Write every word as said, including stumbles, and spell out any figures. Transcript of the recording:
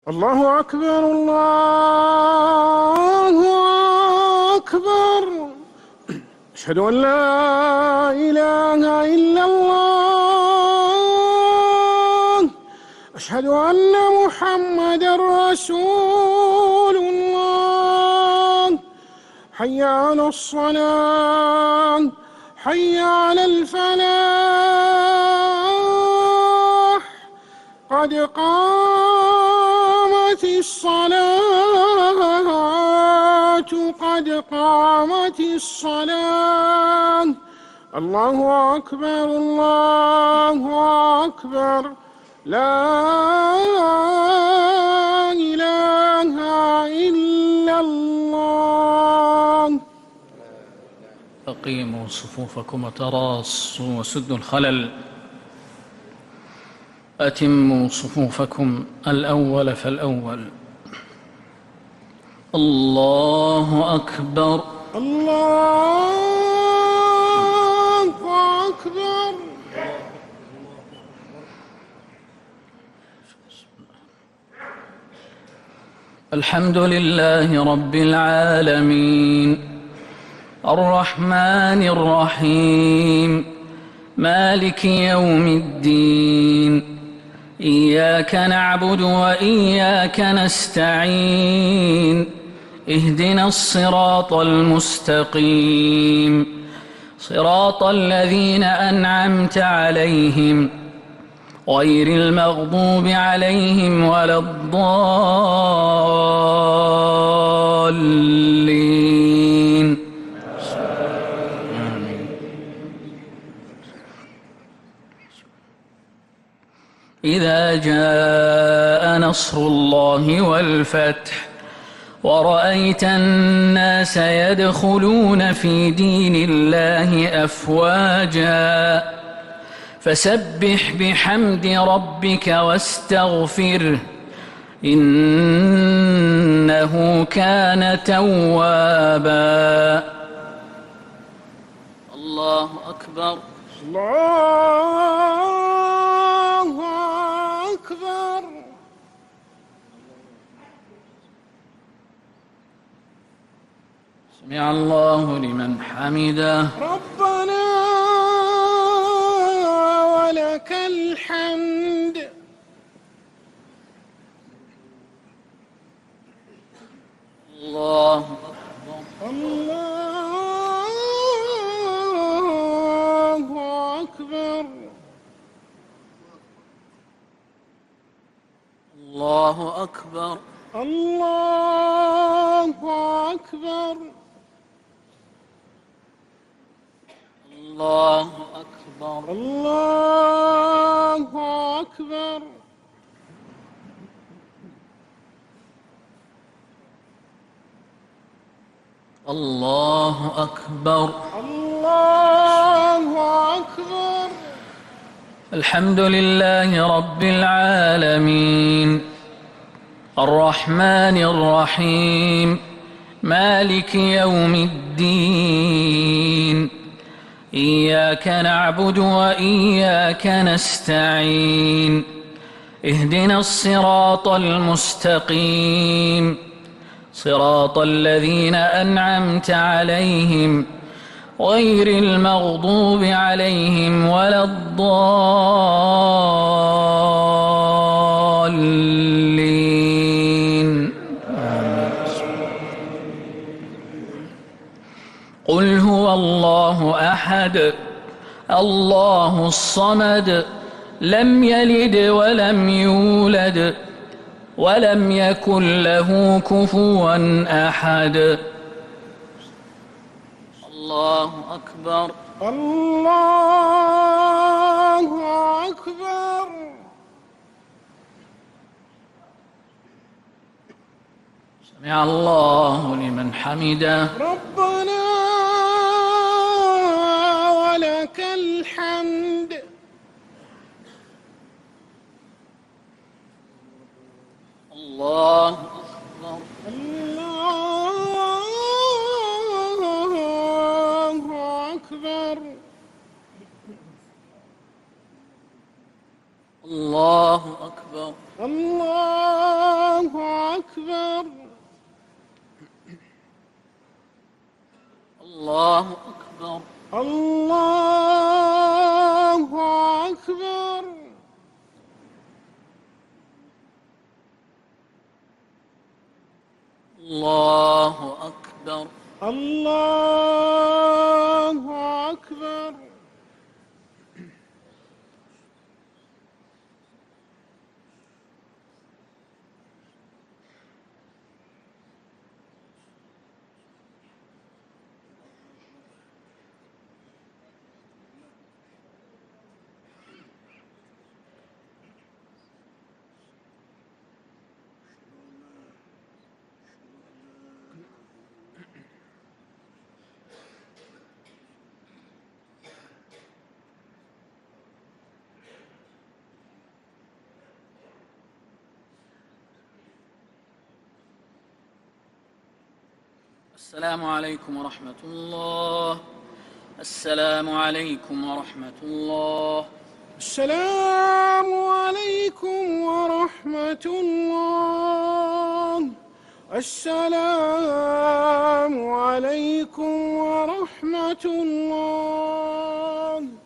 الله أكبر الله أكبر. أشهد أن لا إله إلا الله. أشهد أن محمدًا رسول الله. حي على الصلاة حي على الفلاح. قد قامت الصلاة قد قامت الصلاة. الله أكبر الله أكبر. لا إله إلا الله. أقيموا صفوفكم وتراصوا وسدوا الخلل. أتموا صفوفكم الأول فالأول. الله أكبر الله أكبر. الحمد لله رب العالمين الرحمن الرحيم مالك يوم الدين. إياك نعبد وإياك نستعين. اهدنا الصراط المستقيم صراط الذين أنعمت عليهم غير المغضوب عليهم ولا الضالين. إذا جاء نصر الله والفتح ورأيت الناس يدخلون في دين الله أفواجا فسبح بحمد ربك واستغفره إنه كان توابا. الله أكبر الله أكبر. سمع الله لمن حمده. ربنا ولك الحمد. الله أكبر الله أكبر. الله أكبر الله أكبر. الله أكبر الله أكبر. الله أكبر. الله أكبر. الحمد لله رب العالمين الرحمن الرحيم مالك يوم الدين. إياك نعبد وإياك نستعين. اهدنا الصراط المستقيم صراط الذين أنعمت عليهم غير المغضوب عليهم ولا الضالين. قل هو الله أحد الله الصمد لم يلد ولم يولد ولم يكن له كفوا أحد. الله أكبر الله أكبر. سمع الله لمن حمده. ربنا ولك الحمد. الله أكبر الله أكبر. الله أكبر الله الله أكبر. الله أكبر. الله أكبر. الله أكبر. السلام عليكم ورحمة الله. السلام عليكم ورحمة الله. السلام عليكم ورحمة الله. السلام عليكم ورحمة الله.